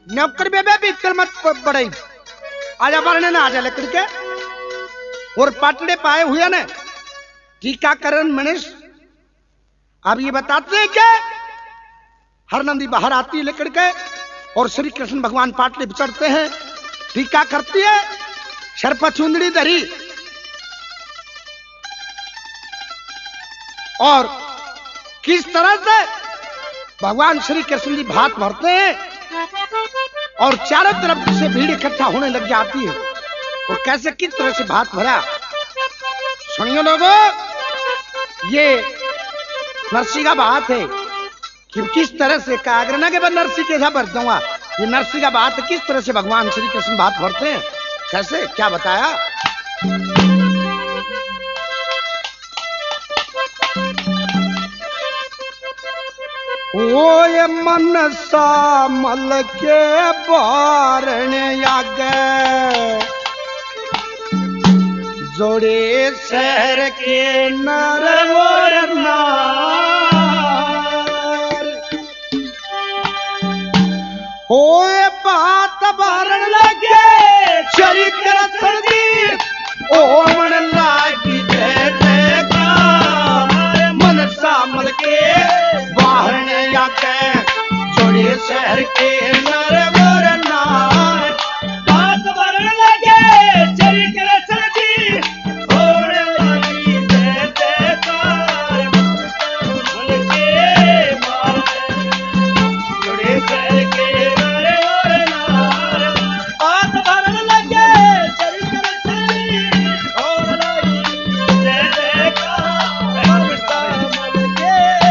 नौकर बेबे भी इतने मत बड़े आजा वरने ना आजा लकड़ के और पाटड़े पाए हुए ने टीकाकरण मनीष अब ये बताते हैं कि हर नंदी बाहर आती है लकड़ के और श्री कृष्ण भगवान पाटड़े पे चढ़ते हैं, टीका करती है, सर पर चुंदड़ी धरी और किस तरह से भगवान श्री कृष्ण जी भात भरते हैं और चारों तरफ से भीड़ इकट्ठा होने लग जाती है और कैसे किस तरह से भात भरा। सुनिए लोगों, ये नरसी का बात है कि किस तरह से कागरना के बाद नरसी कैसा भर दूंगा, ये नरसी का बात है किस तरह से भगवान श्री कृष्ण भात भरते हैं, कैसे क्या बताया। ओ ये मनसा मल के बारने आगे जोड़े शहर के नर और नार होए बात भरन लगे शरीक रसदी ओ मन लागी जय जयकार मनसा मल के बाहरने आके जोड़े शहर के नर और नार बात भरन लगे शरीक रसदी और लागी जय जयकार मन के बाहर जोड़े शहर के नर और नार बात भरन लगे शरीक रसदी और लागी जय जयकार मनसा मन के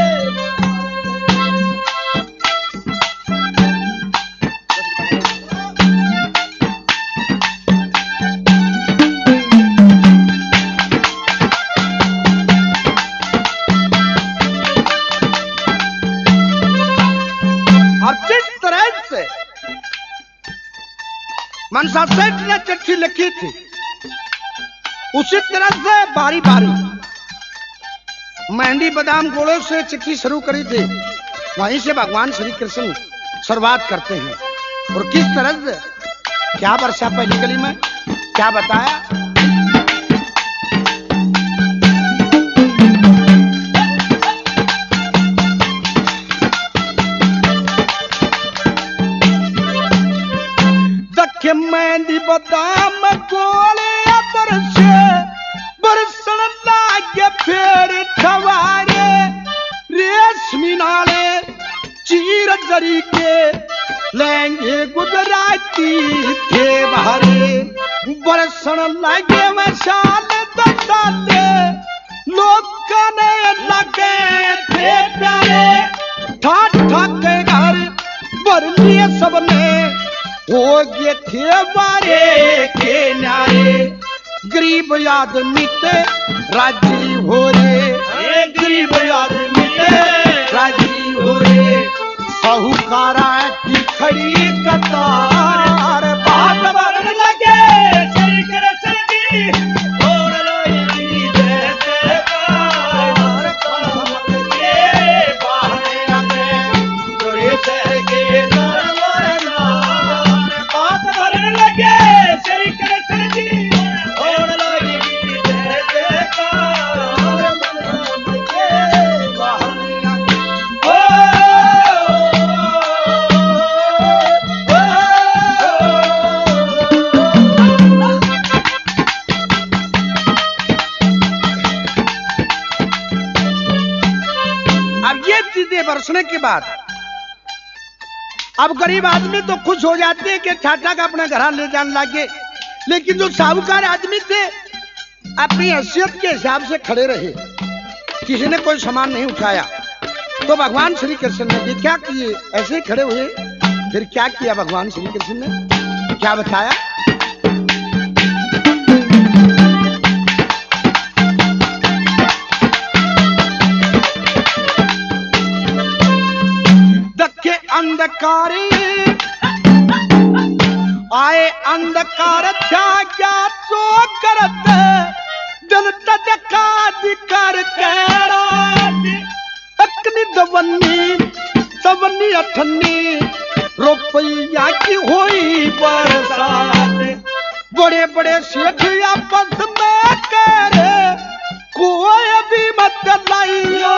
और जिस तरह से मनसा सेठ ने चिट्ठी लिखी थी उसी तरह से बारी बारी मेहंदी बादाम गोलों से चिट्ठी शुरू करी थी, वहीं से भगवान श्री कृष्ण शुरुआत करते हैं। और किस तरह से क्या वर्षा पहली गली में क्या बताया। दखे मेहंदी बादाम गोले बरसे बरसन लागे फेर ठवारे रेशमी नाले चीर जरी के लहंगे गुजराती थे बारे बरसन लागे मशाल बताते लोग गाने लगे थे प्यारे ठाट ठाक के घर भर लिए सबने हो गए थे बारे के न्यारे गरीब आदमी ते राजी हो रे गरीब आदमी ते राजी हो रे साहूकारा की खड़ी कतार बात भरन लगे श्री कृष्ण जी और लागी जय जयकार कमल के बाहर आके जोड़े शहर के नर और नार बात भरन लगे श्री कृष्ण जी और लागी जय जयकार कमल के बाहर आके अब ये चीजें बरसने के बाद अब गरीब आदमी तो खुश हो जाते हैं कि ठाठा का अपना घर ले जाने लगे, लेकिन जो साहूकार आदमी थे अपनी हैसियत के हिसाब से खड़े रहे, किसी ने कोई सामान नहीं उठाया। तो भगवान श्री कृष्ण ने भी क्या किए, ऐसे ही खड़े हुए। फिर क्या किया भगवान श्री कृष्ण ने, क्या बताया। दखे अंधकारी आए अंधकार छा क्या सो करत जनता देखा दिकार कैरात अकनी दवन्नी सवन्नी अठन्नी रुपया की हुई बरसात, बड़े बड़े सेठ आपस में करे कोई भी मत लाइयो,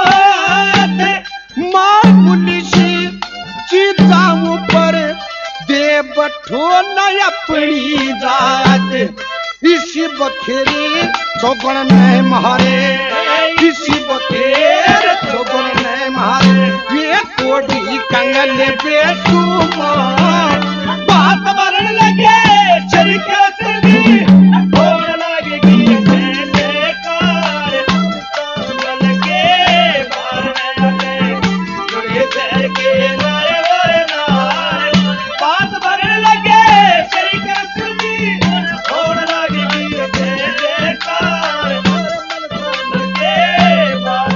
मार पुलिस चीताओं पर दे बठो न अपनी जात, इसी बखेरे चौगुन में मारे, इसी बखेरे चौगुन में मारे, ये कोड़ी कंगन बेसुमार, बात मरण लगे चरिका चली, होड़ लगेगी बेकार, कमल के मारने जुड़े पैर के नारे वारे नारे, बात मरण लगे चरिका चली, होड़ लगेगी बेकार, कमल के मारने।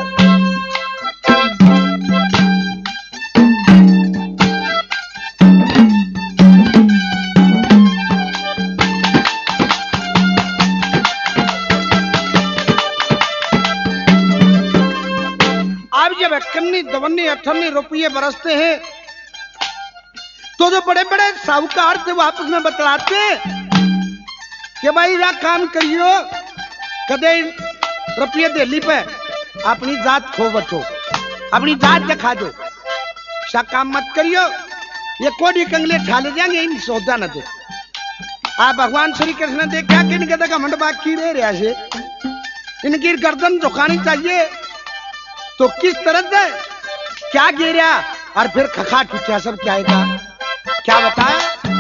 जब इक्कन्नी दवन्नी अठन्नी रुपये बरसते हैं तो जो बड़े बड़े साहूकार थे वो आपस में बतलाते कि भाई या काम करियो, कदे रुपये दिल्ली पे अपनी जात खो बचो, अपनी जात दिखा दो, सा काम मत करियो, ये कोड़ी कंगले ठाले जाएंगे इन सौदा न दे। आप भगवान श्री कृष्ण देखा कि इनके तक घमंड बाकी रह रहा है, इनकी गर्दन झुकानी चाहिए, तो किस तरह से क्या गिरा और फिर खखाट उठा सब क्या है, क्या बताया?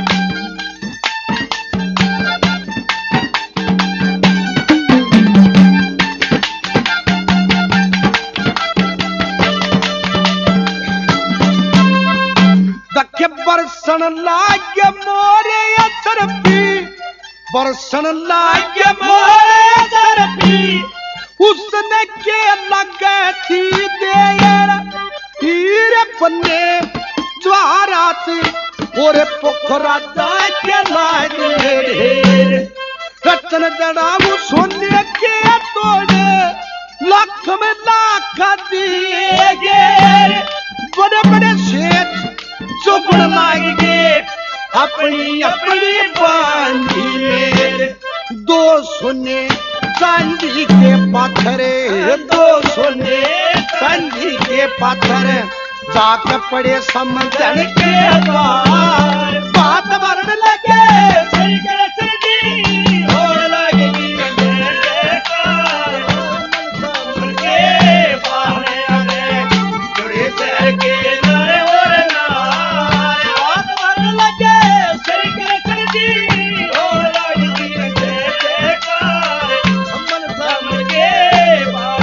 दखे बरसन लागे मोरे असर पी, बरसन लागे मोरे असर पी, उसने के लगे थी देर हीरे पन्ने ज्वारात, और पोखरा के लागे रतन जड़ाऊ सोने के तोड़े, लाख में लाख दिए, बड़े बड़े सेठ चुपड़ लागे अपनी अपनी बांधी में, दो सोने चांदी के पत्थरे, दो सोने चांदी के पत्थर, जाके पड़े समंदर के पार, बात मरण लगे सरकर सरदी, होड़ लगेगी बेकार, समंदर के पार आने जुड़े शहर के नारे और नारे, बात मरण लगे सरकर सरदी, होड़ लगेगी बेकार, समंदर के पार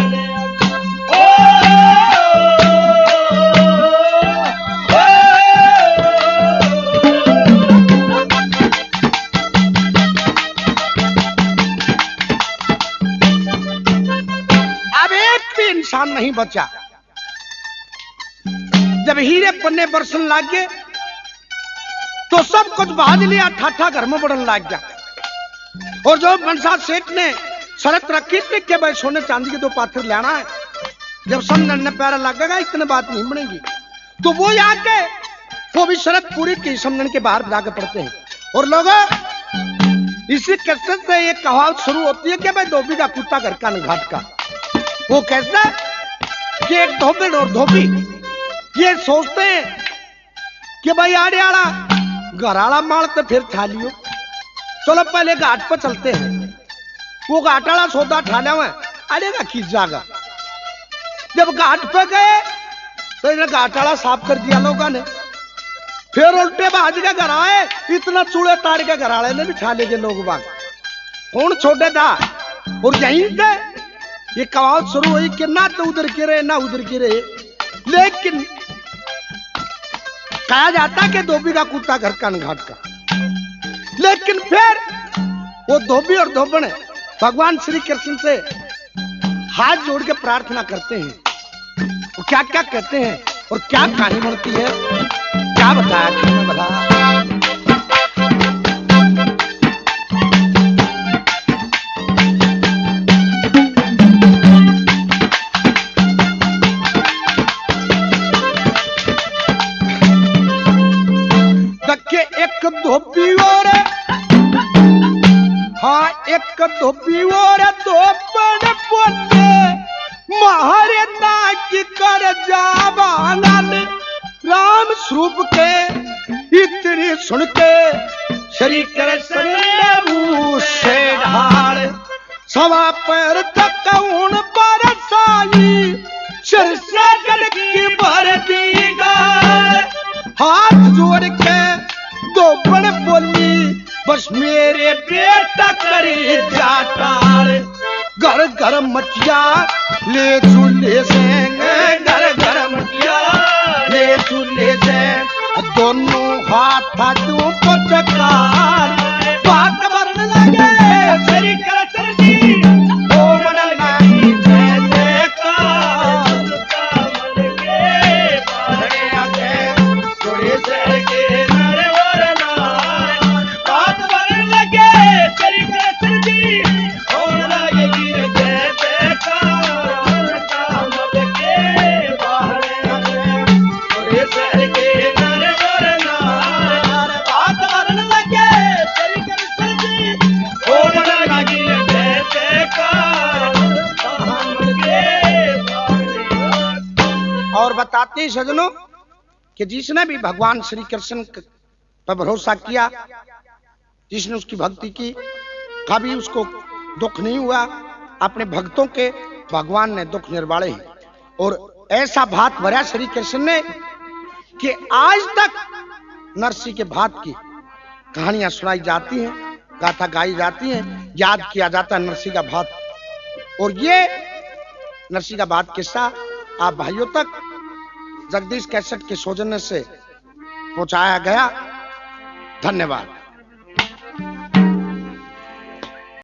नहीं बचा। जब हीरे पन्ने बरसन लाग गए तो सब कुछ बाज लिया, ठाठा घर में बढ़न लाग गया। और जो मनसा सेठ ने शरत रखी थी कि भाई सोने चांदी के दो पाथर लाना है, जब समझने प्यारा लगेगा इतने बात नहीं बनेगी, तो वो आके वो भी शरत पूरी की, समझने के बाहर जाकर पड़ते हैं। और लोगों इसी कसरत से एक कहावत शुरू होती है कि भाई धोबी का कुत्ता घर का न घाट का। वो कैसा कि एक धोबी और धोबी ये सोचते हैं कि भाई आड़े आड़ा घर आड़ा माल तो फिर ठा लियो, चलो पहले घाट पर चलते हैं। वो घाट आड़ा सौदा ठाने हुआ अड़ेगा किस जागा। जब घाट पर गए तो इन्हें घाट आड़ा साफ कर दिया लोगों ने, फिर उल्टे बाज के घर आए, इतना चूड़े ताड़ के घर आड़े ने भी ठा लेगे लोग बाग, कौन छोटे था। और यहीं से ये कहावत शुरू हुई कि ना तो उधर गिरे ना उधर गिरे, लेकिन कहा जाता कि धोबी का कुत्ता घर का न घाट का। लेकिन फिर वो धोबी और धोबन भगवान श्री कृष्ण से हाथ जोड़ के प्रार्थना करते हैं, वो क्या क्या कहते हैं और क्या कहानी बनती है, क्या बताया किसने बताया। एक धोबी और हाँ एक धोबी और दो बड़े पोते महारे की कर जावानन राम स्वरूप के इतनी सुन के श्री कृष्ण ने मुंह से ढाल सवा पैर तक उन पर साई सिर से गड़की भर दी गाय हाथ जोड़ के दो बड़े बोली बस मेरे बेटा करी जाटार घर घर मटिया ले चूल्हे से घर घर मटिया ले चूल्हे से दोनों हाथ दो पटकार बात बरन लगे श्री कृष्ण जी ओम नमः जय जयकार मन के बाहरे आके थोड़े से के नर और नार बात बरन लगे श्री कृष्ण जी ओम नमः जय जयकार मन के बाहरे आके थोड़े से के नर और नार बात बरन लगे श्री कृष्ण जी ओम नमः जय जयकार मन के बाहरे। और बताते हैं सजनों कि जिसने भी भगवान श्री कृष्ण पर भरोसा किया, जिसने उसकी भक्ति की, कभी उसको दुख नहीं हुआ। अपने भक्तों के भगवान ने दुख निर्वाणे हैं। और ऐसा भात भरा श्री कृष्ण ने कि आज तक नरसिंह के भात की कहानियां सुनाई जाती हैं, गाथा गाई जाती हैं, याद किया जाता है नरसिंह का भात। और ये नरसिंह का भात किस्सा आप भाइयों तक जगदीश कैसेट के सौजन्य से पहुंचाया गया। धन्यवाद।